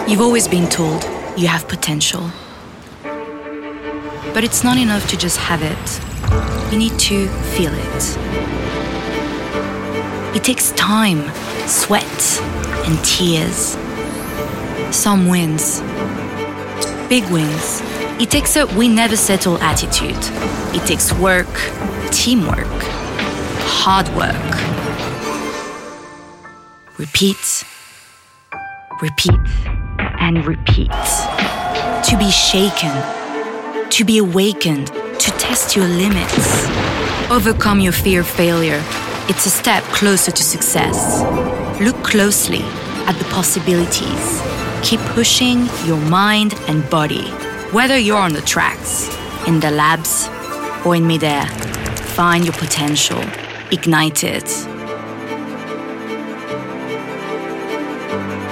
You've always been told you have potential. But it's not enough to just have it. You need to feel it. It takes time, sweat, and tears. Some wins. Big wins. It takes a we never settle attitude. It takes work, teamwork, hard work. Repeat, repeat, and repeat. To be shaken, to be awakened, to test your limits. Overcome your fear of failure. It's a step closer to success. Look closely at the possibilities. Keep pushing your mind and body. Whether you're on the tracks, in the labs, or in midair, find your potential. Ignite it.